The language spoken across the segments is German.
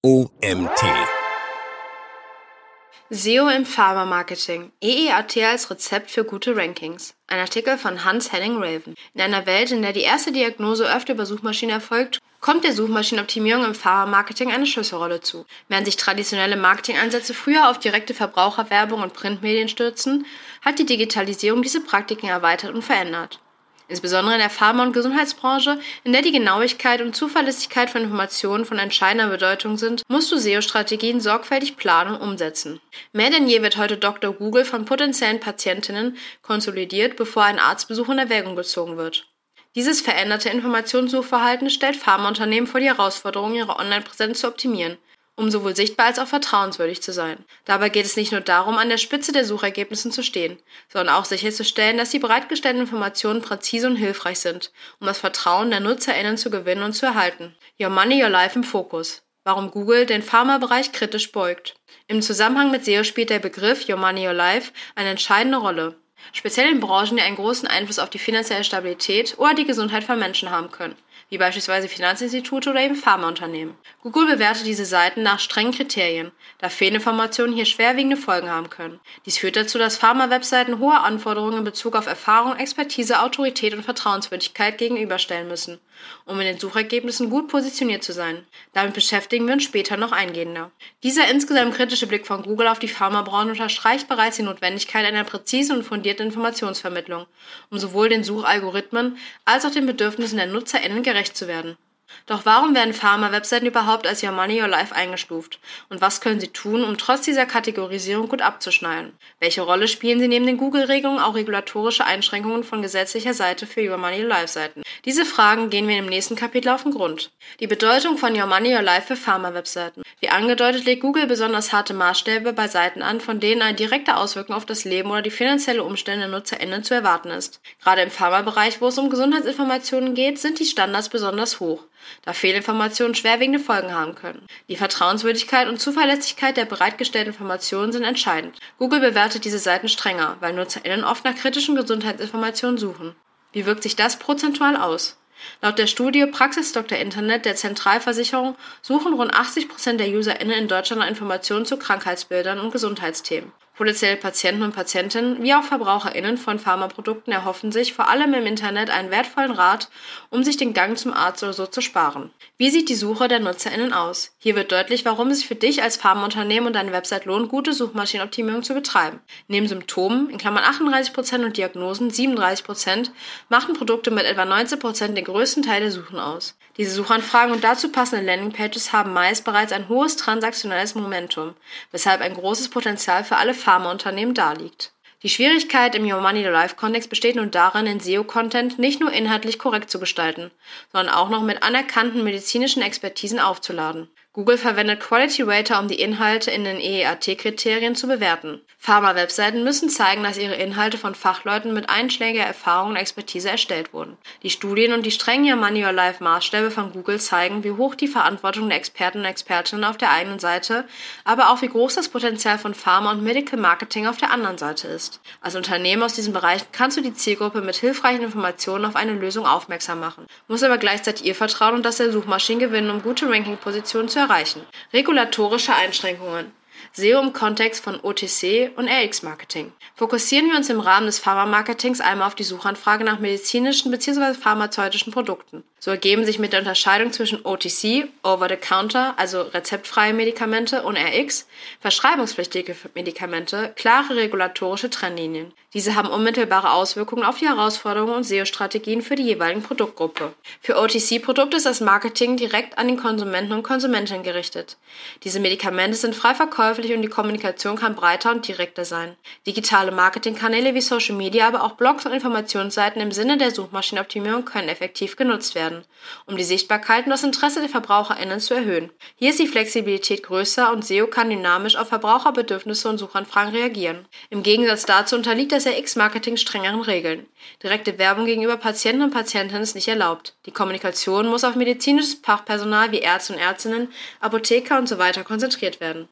OMT. SEO im Pharma-Marketing. EEAT als Rezept für gute Rankings. Ein Artikel von Hans-Henning Raven. In einer Welt, in der die erste Diagnose öfter über Suchmaschinen erfolgt, kommt der Suchmaschinenoptimierung im Pharma-Marketing eine Schlüsselrolle zu. Während sich traditionelle Marketingansätze früher auf direkte Verbraucherwerbung und Printmedien stürzen, hat die Digitalisierung diese Praktiken erweitert und verändert. Insbesondere in der Pharma- und Gesundheitsbranche, in der die Genauigkeit und Zuverlässigkeit von Informationen von entscheidender Bedeutung sind, musst du SEO-Strategien sorgfältig planen und umsetzen. Mehr denn je wird heute Dr. Google von potenziellen Patientinnen konsolidiert, bevor ein Arztbesuch in Erwägung gezogen wird. Dieses veränderte Informationssuchverhalten stellt Pharmaunternehmen vor die Herausforderung, ihre Online-Präsenz zu optimieren, um sowohl sichtbar als auch vertrauenswürdig zu sein. Dabei geht es nicht nur darum, an der Spitze der Suchergebnissen zu stehen, sondern auch sicherzustellen, dass die bereitgestellten Informationen präzise und hilfreich sind, um das Vertrauen der NutzerInnen zu gewinnen und zu erhalten. Your Money, Your Life im Fokus. Warum Google den Pharmabereich kritisch beugt. Im Zusammenhang mit SEO spielt der Begriff Your Money, Your Life eine entscheidende Rolle. Speziell in Branchen, die einen großen Einfluss auf die finanzielle Stabilität oder die Gesundheit von Menschen haben können, wie beispielsweise Finanzinstitute oder eben Pharmaunternehmen. Google bewertet diese Seiten nach strengen Kriterien, da Fehlinformationen hier schwerwiegende Folgen haben können. Dies führt dazu, dass Pharma-Webseiten hohe Anforderungen in Bezug auf Erfahrung, Expertise, Autorität und Vertrauenswürdigkeit gegenüberstellen müssen, um in den Suchergebnissen gut positioniert zu sein. Damit beschäftigen wir uns später noch eingehender. Dieser insgesamt kritische Blick von Google auf die Pharmabranche unterstreicht bereits die Notwendigkeit einer präzisen und fundierten Informationsvermittlung, um sowohl den Suchalgorithmen als auch den Bedürfnissen der NutzerInnen gerecht zu werden. Doch warum werden Pharma-Webseiten überhaupt als Your Money, Your Life eingestuft? Und was können sie tun, um trotz dieser Kategorisierung gut abzuschneiden? Welche Rolle spielen sie neben den Google-Regelungen auch regulatorische Einschränkungen von gesetzlicher Seite für Your Money, Your Life-Seiten? Diese Fragen gehen wir im nächsten Kapitel auf den Grund. Die Bedeutung von Your Money, Your Life für Pharma-Webseiten. Wie angedeutet legt Google besonders harte Maßstäbe bei Seiten an, von denen eine direkte Auswirkung auf das Leben oder die finanzielle Umstände der NutzerInnen zu erwarten ist. Gerade im Pharmabereich, wo es um Gesundheitsinformationen geht, sind die Standards besonders hoch, da Fehlinformationen schwerwiegende Folgen haben können. Die Vertrauenswürdigkeit und Zuverlässigkeit der bereitgestellten Informationen sind entscheidend. Google bewertet diese Seiten strenger, weil NutzerInnen oft nach kritischen Gesundheitsinformationen suchen. Wie wirkt sich das prozentual aus? Laut der Studie Praxis Dr. Internet der Zentralversicherung suchen rund 80% der UserInnen in Deutschland nach Informationen zu Krankheitsbildern und Gesundheitsthemen. Potenzielle Patienten und Patientinnen wie auch VerbraucherInnen von Pharmaprodukten erhoffen sich vor allem im Internet einen wertvollen Rat, um sich den Gang zum Arzt oder so zu sparen. Wie sieht die Suche der NutzerInnen aus? Hier wird deutlich, warum es sich für dich als Pharmaunternehmen und deine Website lohnt, gute Suchmaschinenoptimierung zu betreiben. Neben Symptomen, in Klammern 38% und Diagnosen 37%, machen Produkte mit etwa 19% den größten Teil der Suchen aus. Diese Suchanfragen und dazu passende Landingpages haben meist bereits ein hohes transaktionelles Momentum, weshalb ein großes Potenzial für alle Pharmaunternehmen darliegt. Die Schwierigkeit im Your Money, Your Life Kontext besteht nun darin, den SEO-Content nicht nur inhaltlich korrekt zu gestalten, sondern auch noch mit anerkannten medizinischen Expertisen aufzuladen. Google verwendet Quality Rater, um die Inhalte in den EEAT-Kriterien zu bewerten. Pharma-Webseiten müssen zeigen, dass ihre Inhalte von Fachleuten mit einschlägiger Erfahrung und Expertise erstellt wurden. Die Studien und die strengen Your Money, Your Life Maßstäbe von Google zeigen, wie hoch die Verantwortung der Experten und Expertinnen auf der einen Seite, aber auch wie groß das Potenzial von Pharma und Medical Marketing auf der anderen Seite ist. Als Unternehmen aus diesen Bereichen kannst du die Zielgruppe mit hilfreichen Informationen auf eine Lösung aufmerksam machen, musst aber gleichzeitig ihr vertrauen und das der Suchmaschinen gewinnen, um gute Ranking-Positionen zu erreichen. Regulatorische Einschränkungen. SEO im Kontext von OTC und RX-Marketing. Fokussieren wir uns im Rahmen des Pharma-Marketings einmal auf die Suchanfrage nach medizinischen bzw. pharmazeutischen Produkten. So ergeben sich mit der Unterscheidung zwischen OTC, Over-the-Counter, also rezeptfreie Medikamente, und RX, verschreibungspflichtige Medikamente, klare regulatorische Trennlinien. Diese haben unmittelbare Auswirkungen auf die Herausforderungen und SEO-Strategien für die jeweiligen Produktgruppe. Für OTC-Produkte ist das Marketing direkt an den Konsumenten und Konsumentinnen gerichtet. Diese Medikamente sind frei verkäuflich und die Kommunikation kann breiter und direkter sein. Digitale Marketingkanäle wie Social Media, aber auch Blogs und Informationsseiten im Sinne der Suchmaschinenoptimierung können effektiv genutzt werden, um die Sichtbarkeit und das Interesse der VerbraucherInnen zu erhöhen. Hier ist die Flexibilität größer und SEO kann dynamisch auf Verbraucherbedürfnisse und Suchanfragen reagieren. Im Gegensatz dazu unterliegt das RX-Marketing strengeren Regeln. Direkte Werbung gegenüber Patienten und Patientinnen ist nicht erlaubt. Die Kommunikation muss auf medizinisches Fachpersonal wie Ärzte und Ärztinnen, Apotheker usw. konzentriert werden. SEO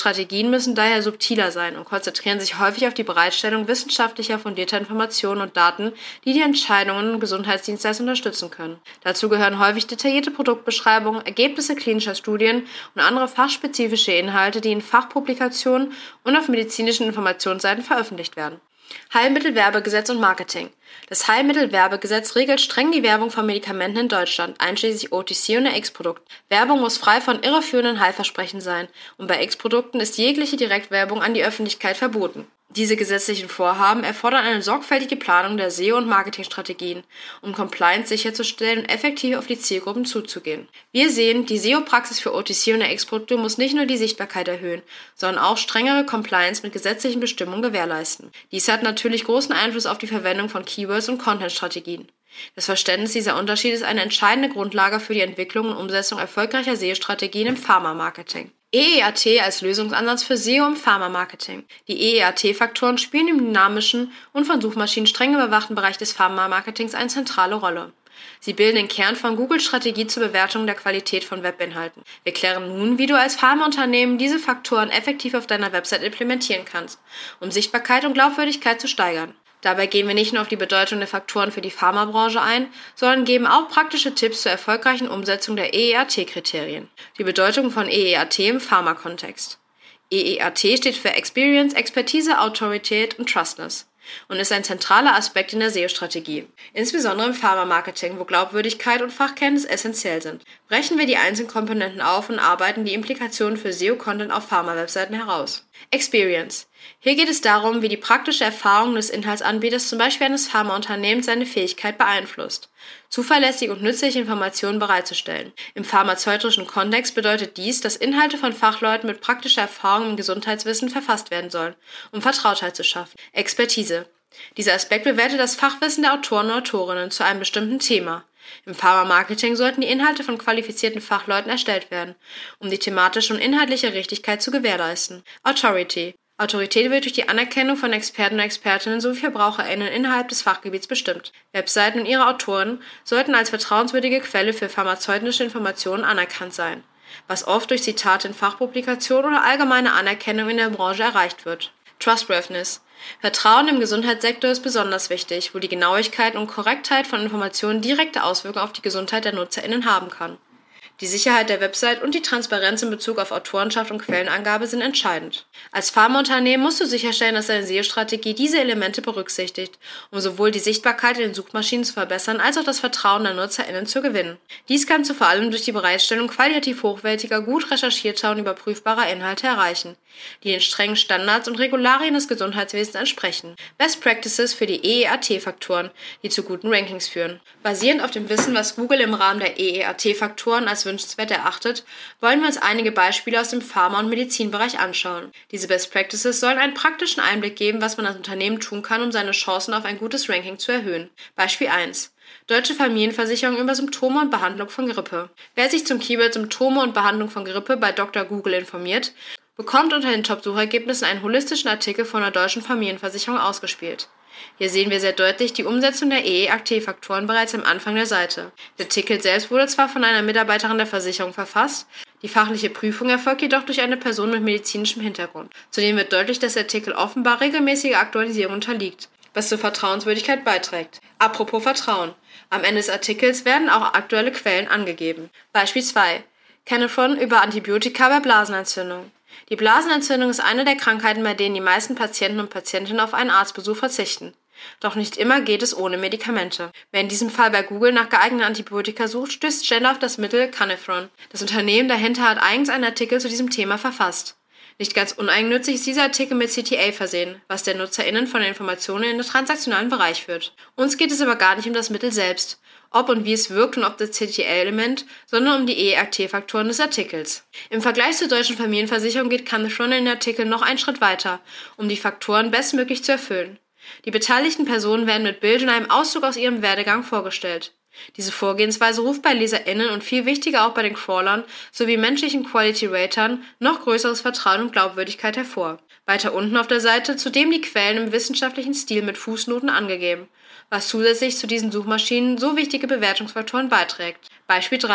SEO-Strategien müssen daher subtiler sein und konzentrieren sich häufig auf die Bereitstellung wissenschaftlicher fundierter Informationen und Daten, die die Entscheidungen im Gesundheitsdienstleister unterstützen können. Dazu gehören häufig detaillierte Produktbeschreibungen, Ergebnisse klinischer Studien und andere fachspezifische Inhalte, die in Fachpublikationen und auf medizinischen Informationsseiten veröffentlicht werden. Heilmittelwerbegesetz und Marketing. Das Heilmittelwerbegesetz regelt streng die Werbung von Medikamenten in Deutschland, einschließlich OTC und RX-Produkten. Werbung muss frei von irreführenden Heilversprechen sein und bei RX-Produkten ist jegliche Direktwerbung an die Öffentlichkeit verboten. Diese gesetzlichen Vorhaben erfordern eine sorgfältige Planung der SEO- und Marketingstrategien, um Compliance sicherzustellen und effektiv auf die Zielgruppen zuzugehen. Wir sehen, die SEO-Praxis für OTC- und RX-Produkte muss nicht nur die Sichtbarkeit erhöhen, sondern auch strengere Compliance mit gesetzlichen Bestimmungen gewährleisten. Dies hat natürlich großen Einfluss auf die Verwendung von Keywords und Content-Strategien. Das Verständnis dieser Unterschiede ist eine entscheidende Grundlage für die Entwicklung und Umsetzung erfolgreicher SEO-Strategien im Pharma-Marketing. EEAT als Lösungsansatz für SEO im Pharma-Marketing. Die EEAT-Faktoren spielen im dynamischen und von Suchmaschinen streng überwachten Bereich des Pharma-Marketings eine zentrale Rolle. Sie bilden den Kern von Googles Strategie zur Bewertung der Qualität von Webinhalten. Wir klären nun, wie du als Pharmaunternehmen diese Faktoren effektiv auf deiner Website implementieren kannst, um Sichtbarkeit und Glaubwürdigkeit zu steigern. Dabei gehen wir nicht nur auf die Bedeutung der Faktoren für die Pharmabranche ein, sondern geben auch praktische Tipps zur erfolgreichen Umsetzung der EEAT-Kriterien. Die Bedeutung von EEAT im Pharmakontext. EEAT steht für Experience, Expertise, Autorität und Trustness und ist ein zentraler Aspekt in der SEO-Strategie, insbesondere im Pharma-Marketing, wo Glaubwürdigkeit und Fachkenntnis essentiell sind. Brechen wir die einzelnen Komponenten auf und arbeiten die Implikationen für SEO-Content auf Pharma-Webseiten heraus. Experience. Hier geht es darum, wie die praktische Erfahrung des Inhaltsanbieters, zum Beispiel eines Pharmaunternehmens, seine Fähigkeit beeinflusst, zuverlässige und nützliche Informationen bereitzustellen. Im pharmazeutischen Kontext bedeutet dies, dass Inhalte von Fachleuten mit praktischer Erfahrung im Gesundheitswissen verfasst werden sollen, um Vertrautheit zu schaffen. Expertise. Dieser Aspekt bewertet das Fachwissen der Autoren und Autorinnen zu einem bestimmten Thema. Im Pharma-Marketing sollten die Inhalte von qualifizierten Fachleuten erstellt werden, um die thematische und inhaltliche Richtigkeit zu gewährleisten. Authority. Autorität wird durch die Anerkennung von Experten und Expertinnen sowie VerbraucherInnen innerhalb des Fachgebiets bestimmt. Webseiten und ihre Autoren sollten als vertrauenswürdige Quelle für pharmazeutische Informationen anerkannt sein, was oft durch Zitate in Fachpublikationen oder allgemeine Anerkennung in der Branche erreicht wird. Trustworthiness. Vertrauen im Gesundheitssektor ist besonders wichtig, wo die Genauigkeit und Korrektheit von Informationen direkte Auswirkungen auf die Gesundheit der NutzerInnen haben kann. Die Sicherheit der Website und die Transparenz in Bezug auf Autorenschaft und Quellenangabe sind entscheidend. Als Pharmaunternehmen musst du sicherstellen, dass deine SEO-Strategie diese Elemente berücksichtigt, um sowohl die Sichtbarkeit in den Suchmaschinen zu verbessern, als auch das Vertrauen der NutzerInnen zu gewinnen. Dies kannst du vor allem durch die Bereitstellung qualitativ hochwertiger, gut recherchierter und überprüfbarer Inhalte erreichen, die den strengen Standards und Regularien des Gesundheitswesens entsprechen. Best Practices für die EEAT-Faktoren, die zu guten Rankings führen. Basierend auf dem Wissen, was Google im Rahmen der EEAT-Faktoren als wünschenswert erachtet, wollen wir uns einige Beispiele aus dem Pharma- und Medizinbereich anschauen. Diese Best Practices sollen einen praktischen Einblick geben, was man als Unternehmen tun kann, um seine Chancen auf ein gutes Ranking zu erhöhen. Beispiel 1. Deutsche Familienversicherung über Symptome und Behandlung von Grippe. Wer sich zum Keyword Symptome und Behandlung von Grippe bei Dr. Google informiert, bekommt unter den Top-Suchergebnissen einen holistischen Artikel von der Deutschen Familienversicherung ausgespielt. Hier sehen wir sehr deutlich die Umsetzung der EEAT-Faktoren bereits am Anfang der Seite. Der Artikel selbst wurde zwar von einer Mitarbeiterin der Versicherung verfasst, die fachliche Prüfung erfolgt jedoch durch eine Person mit medizinischem Hintergrund. Zudem wird deutlich, dass der Artikel offenbar regelmäßiger Aktualisierung unterliegt, was zur Vertrauenswürdigkeit beiträgt. Apropos Vertrauen. Am Ende des Artikels werden auch aktuelle Quellen angegeben. Beispiel 2. Canefron über Antibiotika bei Blasenentzündung. Die Blasenentzündung ist eine der Krankheiten, bei denen die meisten Patienten und Patientinnen auf einen Arztbesuch verzichten. Doch nicht immer geht es ohne Medikamente. Wer in diesem Fall bei Google nach geeigneten Antibiotika sucht, stößt schnell auf das Mittel Canefron. Das Unternehmen dahinter hat eigens einen Artikel zu diesem Thema verfasst. Nicht ganz uneigennützig ist dieser Artikel mit CTA versehen, was der NutzerInnen von den Informationen in den transaktionalen Bereich führt. Uns geht es aber gar nicht um das Mittel selbst, ob und wie es wirkt und ob das CTA-Element, sondern um die EEAT-Faktoren des Artikels. Im Vergleich zur Deutschen Familienversicherung geht Canefron in den Artikel noch einen Schritt weiter, um die Faktoren bestmöglich zu erfüllen. Die beteiligten Personen werden mit Bild und einem Auszug aus ihrem Werdegang vorgestellt. Diese Vorgehensweise ruft bei LeserInnen und viel wichtiger auch bei den Crawlern sowie menschlichen Quality-Ratern noch größeres Vertrauen und Glaubwürdigkeit hervor. Weiter unten auf der Seite zudem die Quellen im wissenschaftlichen Stil mit Fußnoten angegeben, was zusätzlich zu diesen Suchmaschinen so wichtige Bewertungsfaktoren beiträgt. Beispiel 3.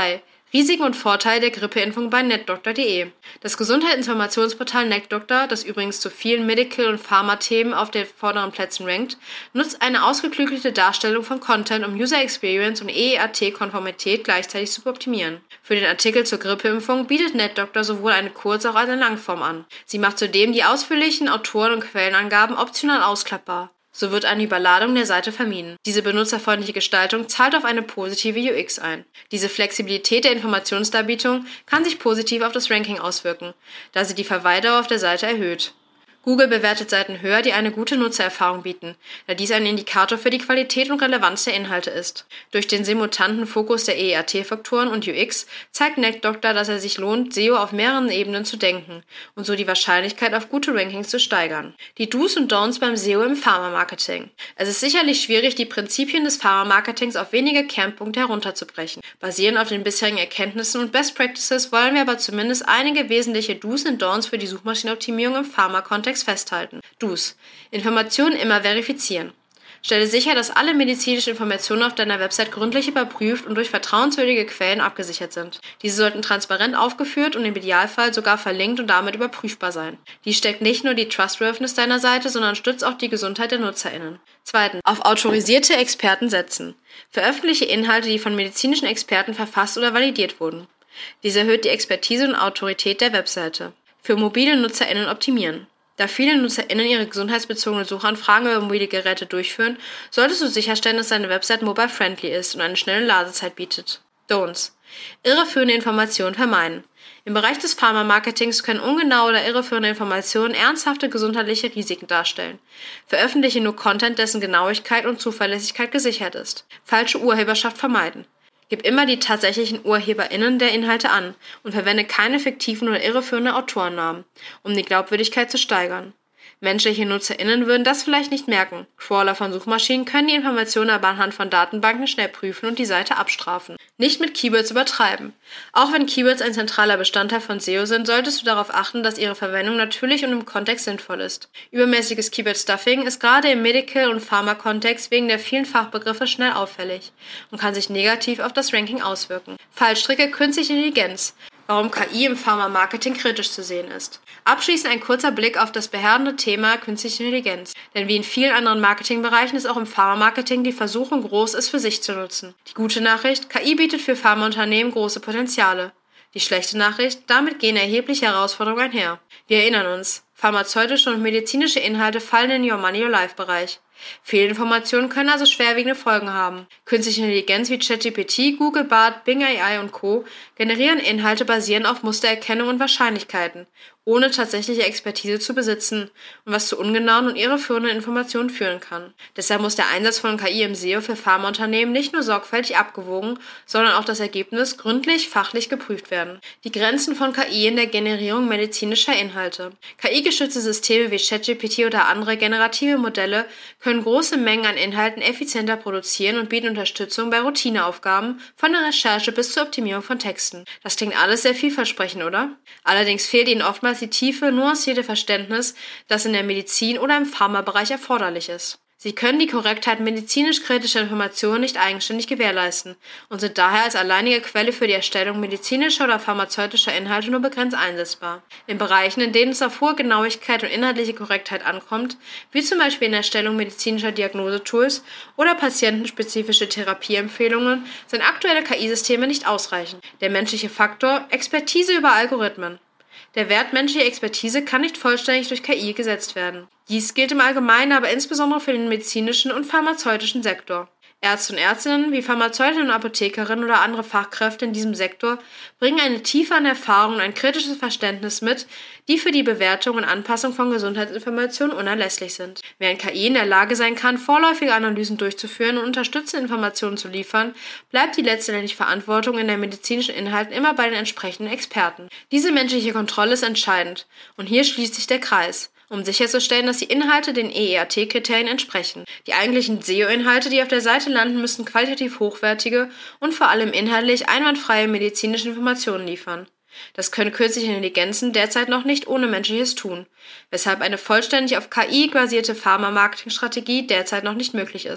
Risiken und Vorteile der Grippeimpfung bei netdoktor.de. Das Gesundheitsinformationsportal NetDoctor, das übrigens zu vielen Medical- und Pharma-Themen auf den vorderen Plätzen rankt, nutzt eine ausgeklügelte Darstellung von Content, um User Experience und EEAT-Konformität gleichzeitig zu optimieren. Für den Artikel zur Grippeimpfung bietet NetDoctor sowohl eine Kurz- als auch eine Langform an. Sie macht zudem die ausführlichen Autoren- und Quellenangaben optional ausklappbar. So wird eine Überladung der Seite vermieden. Diese benutzerfreundliche Gestaltung zahlt auf eine positive UX ein. Diese Flexibilität der Informationsdarbietung kann sich positiv auf das Ranking auswirken, da sie die Verweildauer auf der Seite erhöht. Google bewertet Seiten höher, die eine gute Nutzererfahrung bieten, da dies ein Indikator für die Qualität und Relevanz der Inhalte ist. Durch den simultanten Fokus der EEAT-Faktoren und UX zeigt NetDoctor, dass es sich lohnt, SEO auf mehreren Ebenen zu denken und so die Wahrscheinlichkeit auf gute Rankings zu steigern. Die Do's und Don'ts beim SEO im Pharma-Marketing. Es ist sicherlich schwierig, die Prinzipien des Pharma-Marketings auf wenige Kernpunkte herunterzubrechen. Basierend auf den bisherigen Erkenntnissen und Best Practices wollen wir aber zumindest einige wesentliche Do's und Don'ts für die Suchmaschinenoptimierung im Pharma-Kontext festhalten. Do's. Informationen immer verifizieren. Stelle sicher, dass alle medizinischen Informationen auf deiner Website gründlich überprüft und durch vertrauenswürdige Quellen abgesichert sind. Diese sollten transparent aufgeführt und im Idealfall sogar verlinkt und damit überprüfbar sein. Dies stärkt nicht nur die Trustworthiness deiner Seite, sondern stützt auch die Gesundheit der NutzerInnen. Zweitens. Auf autorisierte Experten setzen. Veröffentliche Inhalte, die von medizinischen Experten verfasst oder validiert wurden. Dies erhöht die Expertise und Autorität der Webseite. Für mobile NutzerInnen optimieren. Da viele NutzerInnen ihre gesundheitsbezogene Suchanfragen über mobile Geräte durchführen, solltest du sicherstellen, dass deine Website mobile-friendly ist und eine schnelle Ladezeit bietet. Don'ts. Irreführende Informationen vermeiden. Im Bereich des Pharma-Marketings können ungenaue oder irreführende Informationen ernsthafte gesundheitliche Risiken darstellen. Veröffentliche nur Content, dessen Genauigkeit und Zuverlässigkeit gesichert ist. Falsche Urheberschaft vermeiden. Gib immer die tatsächlichen UrheberInnen der Inhalte an und verwende keine fiktiven oder irreführenden Autorennamen, um die Glaubwürdigkeit zu steigern. Menschliche NutzerInnen würden das vielleicht nicht merken. Crawler von Suchmaschinen können die Informationen aber anhand von Datenbanken schnell prüfen und die Seite abstrafen. Nicht mit Keywords übertreiben. Auch wenn Keywords ein zentraler Bestandteil von SEO sind, solltest du darauf achten, dass ihre Verwendung natürlich und im Kontext sinnvoll ist. Übermäßiges Keyword-Stuffing ist gerade im Medical- und Pharma-Kontext wegen der vielen Fachbegriffe schnell auffällig und kann sich negativ auf das Ranking auswirken. Fallstricke künstliche Intelligenz. Warum KI im Pharma-Marketing kritisch zu sehen ist. Abschließend ein kurzer Blick auf das beherrschende Thema künstliche Intelligenz. Denn wie in vielen anderen Marketingbereichen ist auch im Pharma-Marketing die Versuchung groß, es für sich zu nutzen. Die gute Nachricht, KI bietet für Pharmaunternehmen große Potenziale. Die schlechte Nachricht, damit gehen erhebliche Herausforderungen einher. Wir erinnern uns, pharmazeutische und medizinische Inhalte fallen in den Your Money Your Life Bereich. Fehlinformationen können also schwerwiegende Folgen haben. Künstliche Intelligenz wie ChatGPT, Google Bard, Bing AI und Co. generieren Inhalte basierend auf Mustererkennung und Wahrscheinlichkeiten, ohne tatsächliche Expertise zu besitzen und was zu ungenauen und irreführenden Informationen führen kann. Deshalb muss der Einsatz von KI im SEO für Pharmaunternehmen nicht nur sorgfältig abgewogen, sondern auch das Ergebnis gründlich fachlich geprüft werden. Die Grenzen von KI in der Generierung medizinischer Inhalte. KI-gestützte Systeme wie ChatGPT oder andere generative Modelle können große Mengen an Inhalten effizienter produzieren und bieten Unterstützung bei Routineaufgaben, von der Recherche bis zur Optimierung von Texten. Das klingt alles sehr vielversprechend, oder? Allerdings fehlt ihnen oftmals die tiefe, nuancierte Verständnis, das in der Medizin oder im Pharmabereich erforderlich ist. Sie können die Korrektheit medizinisch kritischer Informationen nicht eigenständig gewährleisten und sind daher als alleinige Quelle für die Erstellung medizinischer oder pharmazeutischer Inhalte nur begrenzt einsetzbar. In Bereichen, in denen es auf hohe Genauigkeit und inhaltliche Korrektheit ankommt, wie zum Beispiel in der Erstellung medizinischer Diagnosetools oder patientenspezifische Therapieempfehlungen, sind aktuelle KI-Systeme nicht ausreichend. Der menschliche Faktor: Expertise über Algorithmen. Der Wert menschlicher Expertise kann nicht vollständig durch KI gesetzt werden. Dies gilt im Allgemeinen, aber insbesondere für den medizinischen und pharmazeutischen Sektor. Ärzte und Ärztinnen wie Pharmazeutinnen und Apothekerinnen oder andere Fachkräfte in diesem Sektor bringen eine Tiefe an Erfahrung und ein kritisches Verständnis mit, die für die Bewertung und Anpassung von Gesundheitsinformationen unerlässlich sind. Während KI in der Lage sein kann, vorläufige Analysen durchzuführen und unterstützende Informationen zu liefern, bleibt die letztendliche Verantwortung in der medizinischen Inhalten immer bei den entsprechenden Experten. Diese menschliche Kontrolle ist entscheidend und hier schließt sich der Kreis, um sicherzustellen, dass die Inhalte den EEAT-Kriterien entsprechen. Die eigentlichen SEO-Inhalte, die auf der Seite landen, müssen qualitativ hochwertige und vor allem inhaltlich einwandfreie medizinische Informationen liefern. Das können künstliche Intelligenzen derzeit noch nicht ohne menschliches tun, weshalb eine vollständig auf KI basierte Pharma-Marketing-Strategie derzeit noch nicht möglich ist.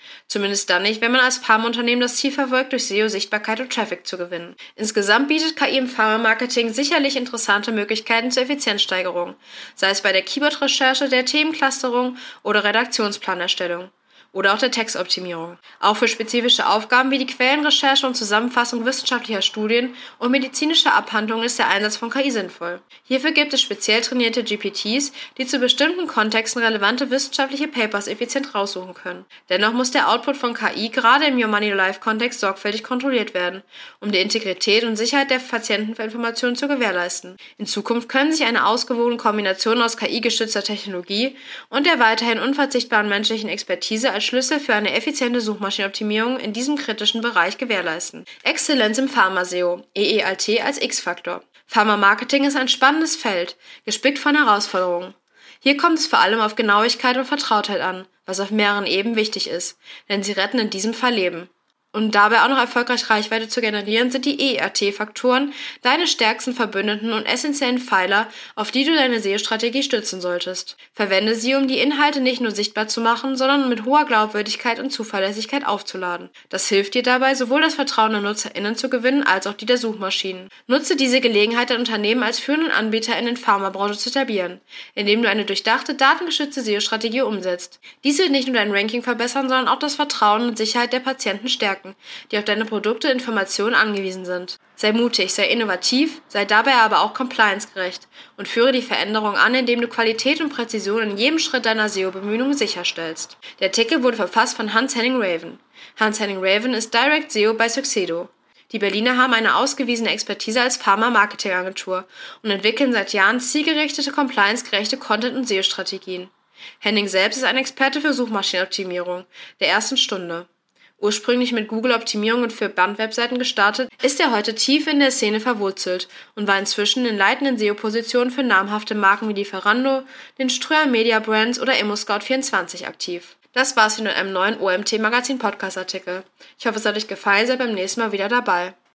Zumindest dann nicht, wenn man als Pharmaunternehmen das Ziel verfolgt, durch SEO Sichtbarkeit und Traffic zu gewinnen. Insgesamt bietet KI im Pharma-Marketing sicherlich interessante Möglichkeiten zur Effizienzsteigerung, sei es bei der Keyword-Recherche, der Themenclusterung oder Redaktionsplanerstellung. Oder auch der Textoptimierung. Auch für spezifische Aufgaben wie die Quellenrecherche und Zusammenfassung wissenschaftlicher Studien und medizinischer Abhandlungen ist der Einsatz von KI sinnvoll. Hierfür gibt es speziell trainierte GPTs, die zu bestimmten Kontexten relevante wissenschaftliche Papers effizient raussuchen können. Dennoch muss der Output von KI gerade im Your Money Life-Kontext sorgfältig kontrolliert werden, um die Integrität und Sicherheit der Patienteninformationen zu gewährleisten. In Zukunft können sich eine ausgewogene Kombination aus KI-gestützter Technologie und der weiterhin unverzichtbaren menschlichen Expertise als Schlüssel für eine effiziente Suchmaschinenoptimierung in diesem kritischen Bereich gewährleisten. Exzellenz im Pharma-SEO, EEAT als X-Faktor. Pharma-Marketing ist ein spannendes Feld, gespickt von Herausforderungen. Hier kommt es vor allem auf Genauigkeit und Vertrautheit an, was auf mehreren Ebenen wichtig ist, denn sie retten in diesem Fall Leben. Um dabei auch noch erfolgreich Reichweite zu generieren, sind die EEAT-Faktoren deine stärksten Verbündeten und essentiellen Pfeiler, auf die du deine SEO-Strategie stützen solltest. Verwende sie, um die Inhalte nicht nur sichtbar zu machen, sondern mit hoher Glaubwürdigkeit und Zuverlässigkeit aufzuladen. Das hilft dir dabei, sowohl das Vertrauen der NutzerInnen zu gewinnen, als auch die der Suchmaschinen. Nutze diese Gelegenheit, dein Unternehmen als führenden Anbieter in der Pharmabranche zu etablieren, indem du eine durchdachte, datengeschützte SEO-Strategie umsetzt. Dies wird nicht nur dein Ranking verbessern, sondern auch das Vertrauen und Sicherheit der Patienten stärken, die auf deine Produkte und Informationen angewiesen sind. Sei mutig, sei innovativ, sei dabei aber auch compliance-gerecht und führe die Veränderung an, indem du Qualität und Präzision in jedem Schritt deiner SEO-Bemühungen sicherstellst. Der Artikel wurde verfasst von Hans-Henning Raven. Hans-Henning Raven ist Direct SEO bei Succedo. Die Berliner haben eine ausgewiesene Expertise als Pharma-Marketing-Agentur und entwickeln seit Jahren zielgerichtete, compliance-gerechte Content- und SEO-Strategien. Henning selbst ist ein Experte für Suchmaschinenoptimierung der ersten Stunde. Ursprünglich mit Google-Optimierungen für Bandwebseiten gestartet, ist er heute tief in der Szene verwurzelt und war inzwischen in leitenden SEO-Positionen für namhafte Marken wie Lieferando, den Ströer Media Brands oder ImmoScout24 aktiv. Das war's wieder mit einem neuen OMT Magazin Podcast Artikel. Ich hoffe, es hat euch gefallen, seid beim nächsten Mal wieder dabei.